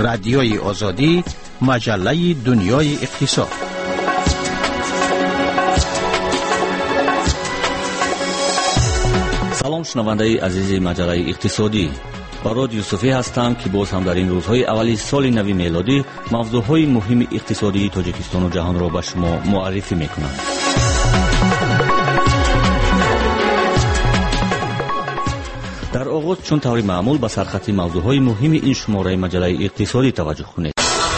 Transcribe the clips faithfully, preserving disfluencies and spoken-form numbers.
رادیوی آزادی، مجله دنیای اقتصاد. سلام شنونده عزیز مجله اقتصادی، براد یوسفی هستم که باز هم در این روزهای اولی سال نو میلادی موضوعهای مهم اقتصادی تاجیکستان و جهان را به شما معرفی میکنم. در آغاز چون طور معمول به سرخط موضوعهای مهم این شماره مجله اقتصادی توجه کنید.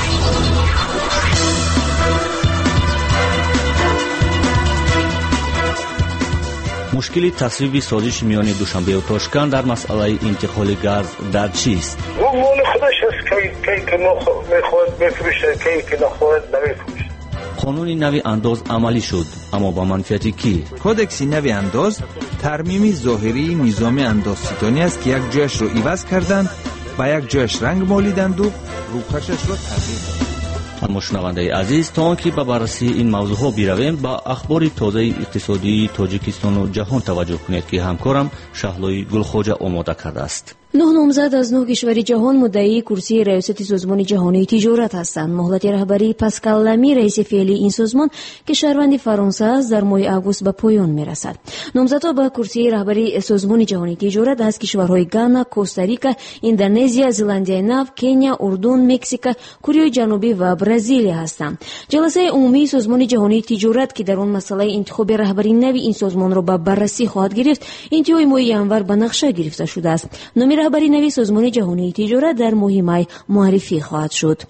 مشکل تصویب سازش میان دوشنبه و تاشکند در مسئله انتقال گاز در چیست؟ اون مال خودش است که که میخواد بفروشه که که نخواد نمیفروشه. قانون نوی انداز عملی شد، اما با منفیت کی؟ کودکس نوی انداز ترمیم ظاهری نظام اندازستانی است که یک جایش رو عوض کردند و یک جایش رنگ مالیدند و روپشش رو تغییر دادند. اما شنونده عزیز، تا آنکه به بررسی این موضوع ها بیرویم، با اخبار تازه اقتصادی تاجیکستان و جهان توجه کنید که همکارم شهلوی گلخوجه آماده کرده است. نه نامزد از نه کشور جهان مدعی کرسی ریاست سازمان جهانی تجارت هستند. مهلت رهبری پاسکال لامی رئیس فعلی این سازمان که شهروند فرانسه است در ماه آگوست به پایان میرسد. نامزدها به کرسی رهبری سازمان جهانی تجارت از کشورهای گانا، کوستاریکا، اندونزیا، زلندیای نو، کنیا، اردن، مکزیک، کره جنوبی و برزیل هستند. جلسه عمومی سازمان جهانی تجارت که در آن مسئله انتخاب رهبری نوی این سازمان را به بررسی خواهد گرفت، انتهای ماه ژانویه به نقشه گرفته شده است. رهبری نوی سازمان جهانی تجارت در ماه می معرفی خواهد شد.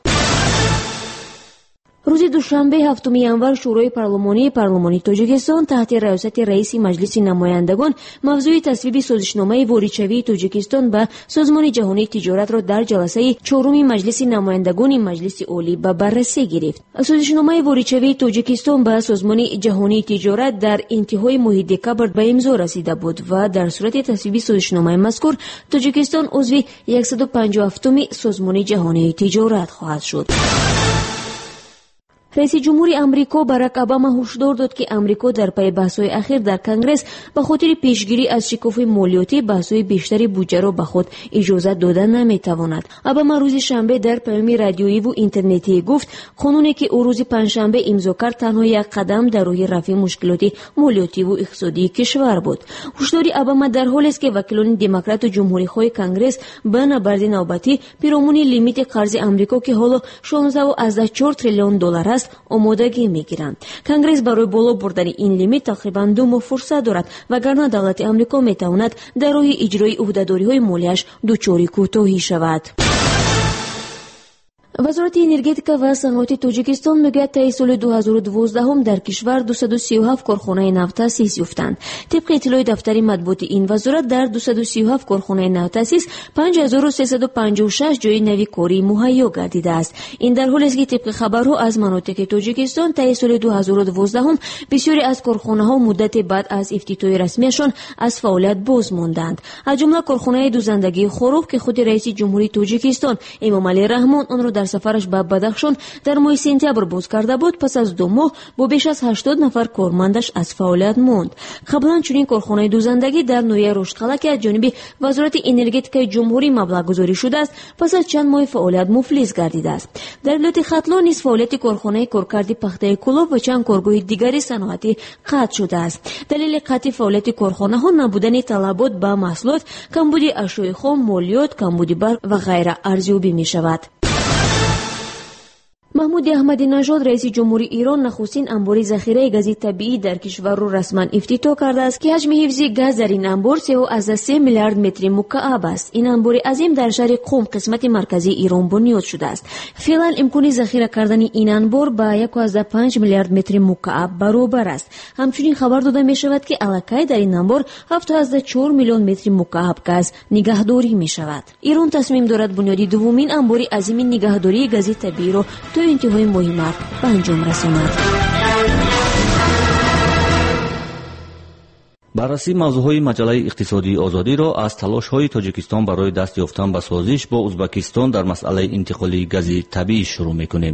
روز دوشنبه هفتم ژانویه شورای پارلمانی پارلمانی تاجیکستان تحت ریاست رئیس مجلس نمایندگان موضوع تصویب سازشنامه واریدشوی تاجیکستان به سازمان جهانی تجارت را در جلسه چهارم مجلس نمایندگان مجلس عالی به بررسی گرفت. سازشنامه واریدشوی تاجیکستان به سازمان جهانی تجارت در انتهای ماه دکامبر به امضا رسیده بود و در صورت تصویب سازشنامه مذکور تاجیکستان عضو صد و پنجاه و هفتم سازمان جهانی تجارت خواهد شد. رئیس جمهور امریکا باراک اوباما هشدار داد که امریکا در پی بحث‌های اخیر در کنگره به خاطر پیشگیری از شکاف مالیاتی بحث‌های بیشتری بودجه را به خود اجازه دادن نمی‌تواند. اوباما روز شنبه در پیام رادیویی و اینترنتی گفت قانونی که او روز پنجشنبه امضا کرد تنها یک قدم در راه رفع مشکلات مالیاتی و اقتصادی کشور بود. هشدار اوباما در حالی است که وکیلان دموکرات و جمهوری‌خواه کنگره به نبرد نوبتی پیرامون لیمیت قرض امریکا که حالا شانزده و چهار تریلیون دلار است آمادگی میگیرند. کنگره برای بالا بردن این لیمیت تقریباً دو ماه فرصت دارد وگرنه دولت امریکا میتواند در راه اجرای عهده‌داری‌های مالیش دچار کوتاهی شود. وزارت انرژتیک و صنعت تاجیکستان میگوید تا سال دو هزار و دوازده هم در کشور دویست و سی و هفت کارخانه نفت تأسیس یافتند. طبق اطلاع دفتر مطبوعات این وزارت در دویست و سی و هفت کارخانه نفت تأسیس پنج هزار و سیصد و پنجاه و شش جای نوی کاری مهیا گردیده است. این در حالی است که طبق خبرها از مناطق تاجیکستان تا سال دو هزار و دوازده هم بسیاری از کارخانه‌ها مدت بعد از افتتاح رسمیشان از فعالیت باز ماندند. از جمله کارخانه دوزندگی خوروغ که خود رئیس جمهوری تاجیکستان امامعلی رحمان آن را در سفرش به بدخشان در ماه سپتامبر باز کرده بود، پس از دو ماه با بیش از هشتاد نفر کارمندش از فعالیت ماند. قبلا چنین کارخانه دوزندگی در نویه رشدقلا که از جانب وزارت انرژتیک جمهوری مبلغ گذاری شده است پس از چند ماه فعالیت مفلس گردیده است. در ولایت ختلان نیز فعالیت کارخانه کارکرد پخته کلوب و چند کارگاه دیگری صنعتی قطع شده است. دلیل قطع فعالیت کارخانه ها نبودن طلبات به محصولات، کمبود اشیاء خام، مالیات، کمبود برق و غیره ارزیابی می شود. محمود احمدی نژاد رئیس جمهوری ایران نخستین انبار ذخیره گاز طبیعی در کشور را رسما افتتاح کرده است که حجم حفظ گاز در این انبار سه میلیارد متر مکعب است. این انبار عظیم در شهر قم قسمت مرکزی ایران بنیاد شده است. فعلا امکان ذخیره کردن این انبار با یک و پنج میلیارد متر مکعب برابر است. همچنین خبر داده می شود که الکی در این انبار هفت و چهار میلیون متر مکعب گاز نگهداری می شود. ایران تصمیم دارد بنیاد دومین انبار عظیم نگهداری گاز طبیعی را تا انتهای ماه مارس به انجام رساند. بررسی موضوعهای مجله اقتصادی آزادی را از تلاش‌های تاجیکستان برای دست یافتن به سازش با ازبکستان در مسئله انتقال گاز طبیعی شروع می‌کنیم.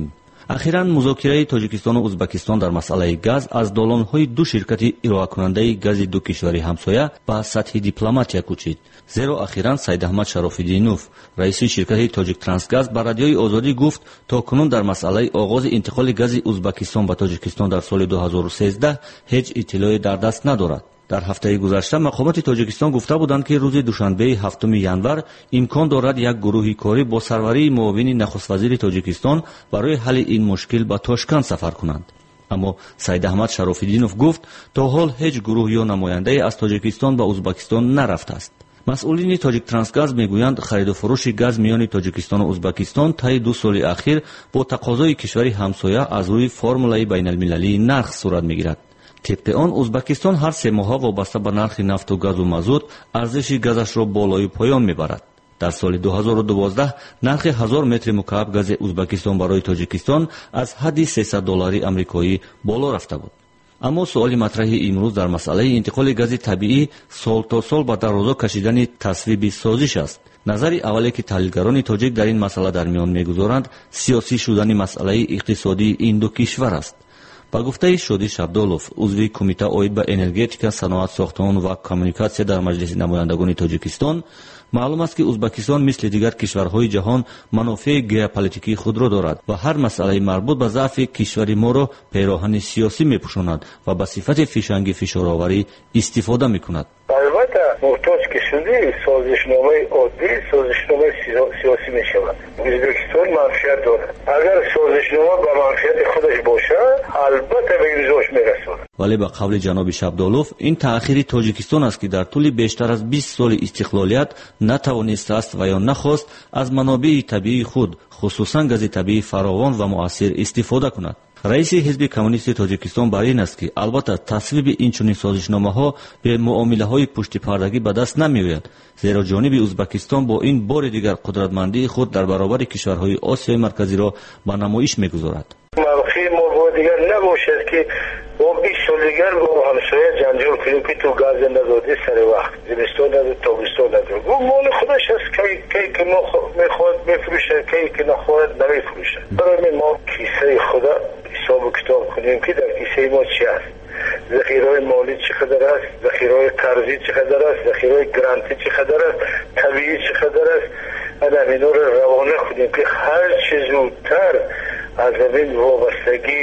ахиран музокираи тоҷикистону ӯзбекистон дар масъалаи газ аз долонҳои ду ширкати ироакунандаи гази ду кишвари ҳамсоя ба сатҳи дипломатия кӯчид. зеро ахиран Саидаҳмад Шарофиддинов, раиси ширкати Тоҷиктрансгаз, ба радиои Озодӣ гуфт, то кунун дар масъалаи оғози интиқоли гази Ӯзбекистон ба Тоҷикистон дар соли ду ҳазору сездах ҳеҷ иттилоъе дар даст надорад. дар ҳафтаи гузашта мақомоти Тоҷикистон гуфта буданд, ки рӯзи душанбеи ҳафтуми январ имкон дорад як гурӯҳи корӣ бо сарварии муовини нахуствазири Тоҷикистон барои ҳалли ин мушкил ба Тошканд сафар кунанд. аммо Саидаҳмад Шарофиддинов гуфт, то ҳол ҳеҷ гурӯҳ ё намояндае аз Тоҷикистон ба Ӯзбекистон нарафтааст. масъулини Тоҷиктрансгаз мегӯянд, хариду фурӯши газ миёни Тоҷикистону Ӯзбекистон таи ду соли ахир бо тақозои кишвари ҳамсоя аз рӯи формулаи байналмилалии нарх сурат мегирад. طبق آن ازبکستان هر سه ماه وابسته به نرخ نفت و گاز و مازوت ارزش گازش را بالای پایان میبرد. در سال دو هزار و دوازده نرخ هزار متر مکعب گاز ازبکستان برای تاجیکستان از حد سیصد دلاری آمریکایی بالا رفته بود. اما سوال مطرح امروز در مسئله انتقال گاز طبیعی سال تا سال به درازا کشیدن تصویب سازش است. نظر اولی که تحلیلگران تاجیک در این مسئله در میان میگذارند سیاسی شدن مسئله اقتصادی این دو کشور است. با گفته شادی شبدالوف، عضو کمیته اوید به انرژتیک، صنعت ساختمان و کمیونیکاسیون در مجلس نمایندگان تاجیکستان، معلوم است که ازبکستان مثل دیگر کشورهای جهان منافع ژئوپلیتیکی خود را دارد و هر مسئله مربوط به ضعف کشور ما را پیراهن سیاسی میپوشاند و به صفت فشنگ فشارآوری استفاده میکند. البته محتاج که شده سازشنامه عادی سازشنامه سیاسی می شود. ازبکستان منفعت دارد. اگر سازشنامه به منفعت خودش باشه البته به امضاش میرساند. ولی به قول جناب شبدالوف این تأخیر تاجیکستان است که در طول بیشتر از بیست سال استقلالیت نتوانسته است و یا نخواست از منابع طبیعی خود خصوصا گاز طبیعی فراوان و مؤثر استفاده کند. رئیس حزب کمونیست تاجیکستان بر این است که البته تصویب این چنین سازشنامه‌ها به معامله‌های پشت پردگی به دست نمی‌آید، زیرا جانب ازبکستان با این بار دیگر قدرتمندی خود در برابر کشورهای آسیای مرکزی را به نمایش می‌گذارد. موقعی ما با دیگر نباشد که با بیست سال دیگر با همسایه جنجال کنیم که تو گاز ندادی سر وقت زمستان نداد تابستان نداد و مال خودش هست که که که ما میخواد بفروشه که که نخواهد نمیفروشه. برای ما کیسه خدا حساب و کتاب کنیم که در کیسه ما چی است، ذخیره مالی چقدر است، ذخیره قرضی چقدر است، ذخیره گرانتی چقدر است، طبیعی چقدر است. آدم اینا رو روانه کنیم که هر چه زودتر از این وابستگی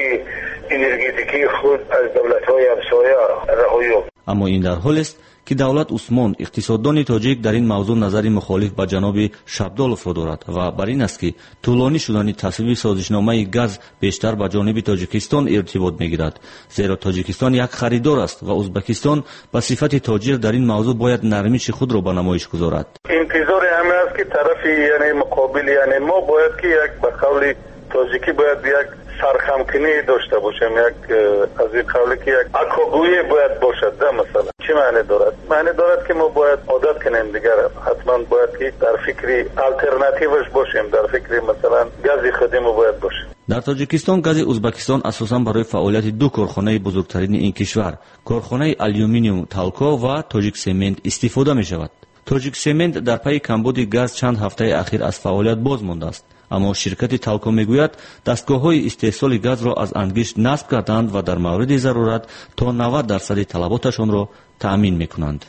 انرژتیکی خود از دولت‌های همسایه رهایی یابد. اما این در حال است که دولت عثمان اقتصاددان تاجیک در این موضوع نظری مخالف با جناب شبدالوف را دارد و بر این است که طولانی شدن تصویب سازشنامه گاز بیشتر با جانب تاجیکستان ارتباط میگیرد، زیرا تاجیکستان یک خریدار است و ازبکستان به صفت تاجر در این موضوع باید نرمیش خود را به نمایش گذارد. انتظار همه است که طرف یعنی مقابل یعنی ما باید که یک به قول تاجیکی باید یک سرخمکنی داشته باشیم، یک از این قولی که یک اکاگویی باید باشد. ده مثلا چی معنی دارد؟ معنی دارد که ما باید عادت کنیم دیگر، حتما باید که در فکری الटरनेटिवش باشیم، در فکری مثلا گازی خودی ما باید باشیم. در تاجیکستان گاز ازبکستان اساساً برای فعالیت دو کارخانه بزرگترین این کشور، کارخانه آلومینیوم تالکو و تاجیک سمنت استفاده می شود. تاجیک سمنت در پی کمبود گاز چند هفته اخیر از فعالیت باز مانده است. اما شرکت تالکو میگوید دستگاه‌های استحصال گاز را از انگشت نصب کردند و در مورد ضرورت تا نود درصد طلباتشان را تأمین میکنند.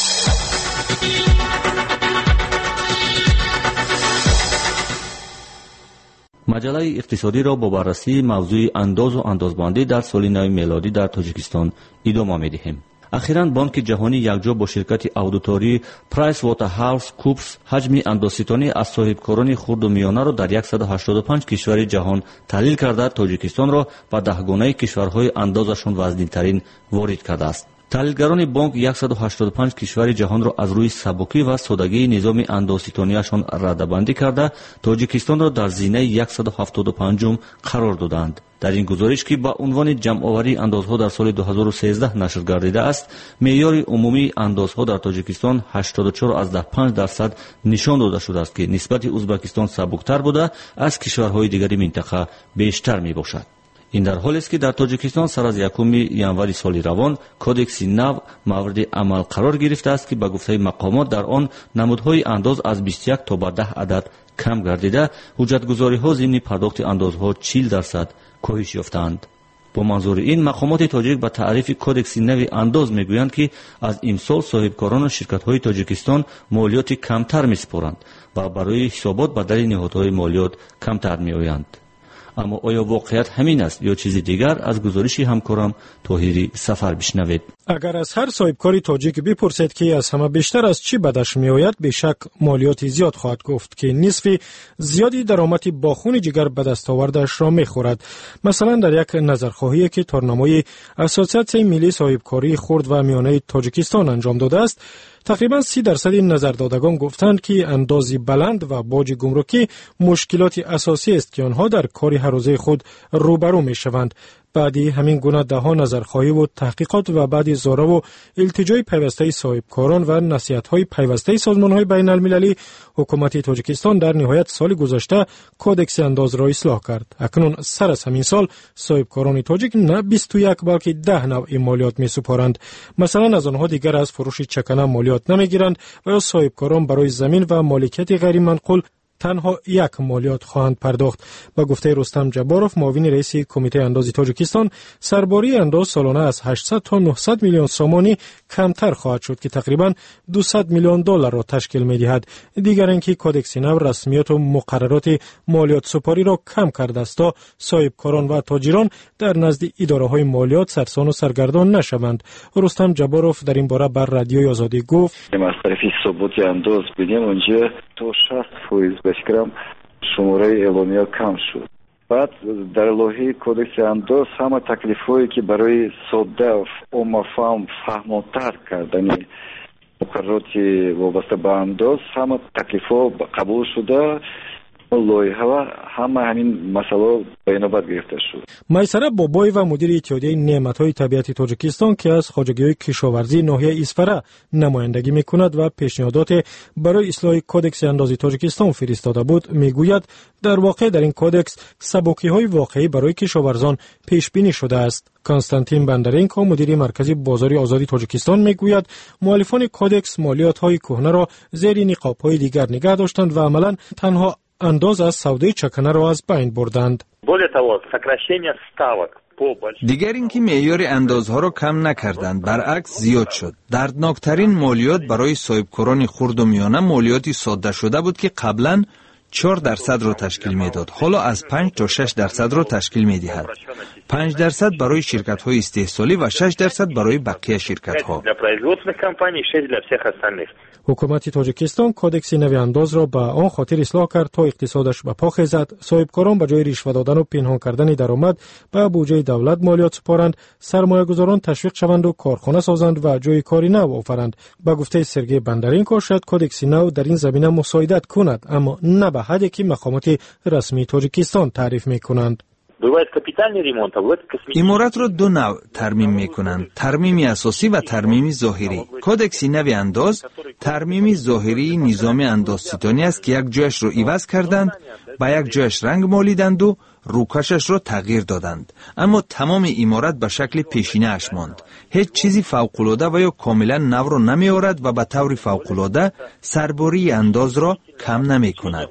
مجله اقتصادی را با بررسی موضوع انداز و اندازبندی در سال نو میلادی در تاجیکستان ادامه میدهیم. اخیراً بانک جهانی یکجا با شرکت اودیتوری پرایس واترهاوس کوپرز حجم اندازستانی از صاحبکاران خرد و میانه را در صد و هشتاد و پنج کشور جهان تحلیل کرده تاجیکستان را به دهگانه کشورهای اندازشان وزنی‌ترین وارد کرده است. تحلیلگران بانک صد و هشتاد و پنج کشور جهان را از روی سبکی و سادگی نظام اندازستانیشان رده‌بندی کرده تاجیکستان را در زینه صد و هفتاد و پنجم قرار دادند. در این گزارش که با عنوان جمع‌آوری اندازها در سال دو هزار و سیزده نشر گردیده است، معیار عمومی اندازها در تاجیکستان هشتاد و چهار ممیز پنج درصد نشان داده شده است که نسبت ازبکستان سبکتر بوده از کشورهای دیگری منطقه بیشتر میباشد. این در حالی است که در تاجیکستان سر از یکم ژانویه سال روان کدکس نو مورد عمل قرار گرفته است که به گفته مقامات در آن نمودهای انداز از بیست و یک تا به ده عدد کم گردیده، حجتگزاری‌ها ضمن پرداخت اندازها چهل درصد کاهش یافتند. با منظور این مقامات تاجیک به تعریف کدکس نو انداز میگویند که از امسال صاحبکاران و شرکت‌های تاجیکستان مالیات کمتر میسپارند و برای حسابات بدل نهادهای مالیات کمتر میآیند. اما آیا واقعیت همین است یا چیزی دیگر؟ از گزارش همکارم طاهری سفر بشنوید. اگر از هر صاحبکاری تاجیک بپرسید که از همه بیشتر از چی بدش میآید، به شک مالیات زیاد خواهد گفت که نصف زیادی درآمد با خون جگر به دست آورده‌اش را میخورد. مثلا در یک نظرخواهی که تارنمای اساسیاسیون ملی صاحبکاری خرد و میانه تاجیکستان انجام داده است، تقریباً سی درصد نظردادگان گفتند که اندازی بلند و باج گمرکی مشکلات اساسی است که آنها در کار هر روزه خود روبرو میشوند. بعدی همین گونه ده ها نظرخواهی و تحقیقات و بعدی زاره و التجای پیوسته صاحبکاران و نصیحت‌های پیوسته سازمان‌های بین المللی، حکومت تاجیکستان در نهایت سال گذشته کدکس انداز را اصلاح کرد. اکنون سر از همین سال صاحبکاران تاجیک نه بیست و یک بلکه ده نوع مالیات می‌سپارند. مثلا از آنها دیگر از فروش چکنه مالیات نمی‌گیرند و یا صاحبکاران برای زمین و مالکیت غیر منقول تنها یک مالیات خواهند پرداخت. با گفته رستم جباروف، معاون رئیس کمیته انداز تاجیکستان، سرباری انداز سالانه از هشتصد تا نهصد میلیون سامانی کمتر خواهد شد که تقریباً دویست میلیون دلار را تشکیل می‌دهد. دیگر اینکه کدکس نو رسمیات و مقررات مالیات سپاری را کم کرده است تا صاحبکاران و تاجران در نزد اداره‌های مالیات سرسان و سرگردان نشوند. رستم جباروف در این باره بر رادیوی آزادی گفت: از طرف ثبوت انداز ببینیم اونجا تا شصت فیصد بسکرم شماره اعلامیا کم شد. بعد در لوحه کدکس انداز همه تکلیف‌هایی که برای ساده و عام‌فهم فهمان‌تر کردن مقررات وابسته به انداز همه تکلیف‌ها قبول شده. لوحه و همه همین مسئله بینابر گرفته شد. میسره بابای و مدیر اتحادیه نعمت‌های طبیعی تاجیکستان که از خواجگی‌های کشاورزی ناحیه اسفره نمایندگی می‌کند و پیشنهادات برای اصلاح کدکس اندازی تاجیکستان فرستاده بود، میگوید در واقع در این کدکس سبکی‌های واقعی برای کشاورزان پیش بینی شده است. کنستانتین بندرینکو، مدیر مرکزی بازار آزادی تاجیکستان، میگوید مؤلفان کدکس مالیات‌های کهنه را زیر نقاب‌های دیگر نگه داشتند و عملاً تنها انداز از سودای چکنه را از بین بردند. دیگر اینکه معیار اندازها را کم نکردند، برعکس زیاد شد. دردناکترین مالیات برای صاحبکاران خرد و میانه مالیاتی ساده شده بود که قبلا چهار درصد را تشکیل میداد، حالا از پنج تا شش درصد را تشکیل میدهد. پنج درصد برای شرکت‌های استحصالی و شش درصد برای بقیه شرکت‌ها. حکومت تاجیکستان کدکس نو انداز را به آن خاطر اصلاح کرد تا اقتصادش به پا خیزد، صاحبکاران به جای رشوه دادن و پنهان کردن درآمد به بودجه دولت مالیات سپارند، سرمایه‌گذاران تشویق شوند و کارخانه سازند و جای کاری نو آفرند. به گفته سرگئی بندرینکو، شاید کدکس نو در این زمینه مساعدت کند، اما نه به حدی که مقامات رسمی تاجیکستان تعریف می‌کنند. عمارت را دو نوع ترمیم می کنند: ترمیم اساسی و ترمیم ظاهری. کدکس نو انداز ترمیم ظاهری نظام اندازستانی است که یک جایش را عوض کردند، با یک جایش رنگ مالیدند و روکشش را تغییر دادند، اما تمام عمارت به شکل پیشینه اش ماند. هیچ چیزی فوق‌العاده و یا کاملا نو را نمی آورد و به طور فوق‌العاده سرباری انداز را کم نمی کند.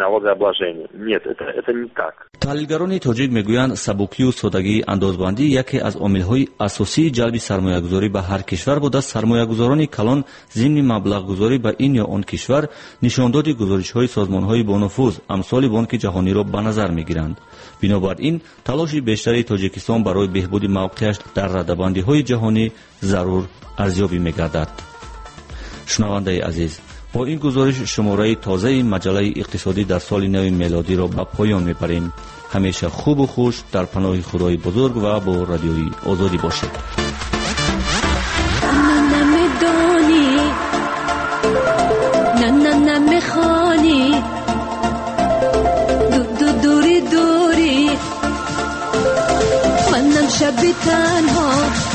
تحلیلگران تاجیک میگویند سبکی و سادگی اندازبندی یکی از عامل‌های اساسی جلب سرمایه‌گذاری به هر کشور بوده. سرمایه‌گذاران کلان ضمن مبلغ‌گذاری به این یا آن کشور نشانداد گزارش‌های سازمان‌های با نفوذ امثال بانک جهانی را به نظر می‌گیرند. بنابراین تلاش بیشتری تاجیکستان برای بهبود موقعیت در رده‌بندی‌های جهانی ضرور ارزیابی می‌گردد. شنونده عزیز، با این گزارش شماره تازه مجله اقتصادی در سال نو میلادی را به پایان می‌بریم. همیشه خوب و خوش در پناه خدای بزرگ و با رادیوی آزادی باشید. شب تنها